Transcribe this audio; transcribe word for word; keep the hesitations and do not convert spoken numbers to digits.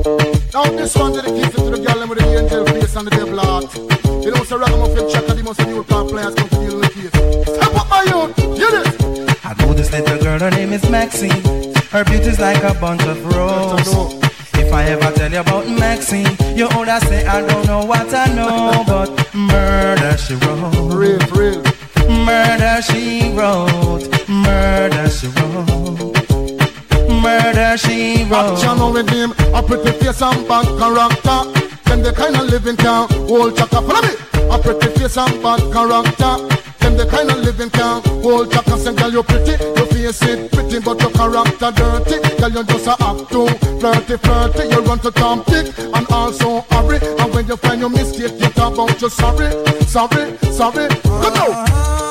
Now this one dedicated to the girl with the angel face and the devil heart. You know, so Ragamuffin Chaka, the most new car players come to deal with the case. Step up my youth, hear this. I know this little girl, her name is Maxine. Her beauty's like a bunch of roses. If I ever tell you about Maxine, you older say I don't know what I know, but murder she wrote. Real, real. Murder she wrote. Murder she wrote. Murder she wrote. Action with him, a pretty face and bad character. Them the kind of living can hold Chaka. Follow me. A pretty face and bad character. Them the kind of living can hold Chaka. Say girl you pretty, your face it pretty, but your character dirty. Girl you just a act too flirty, flirty. You run to Tom Dick and also hurry. And when you find your mistake, you talk about you sorry, sorry, sorry. Come on.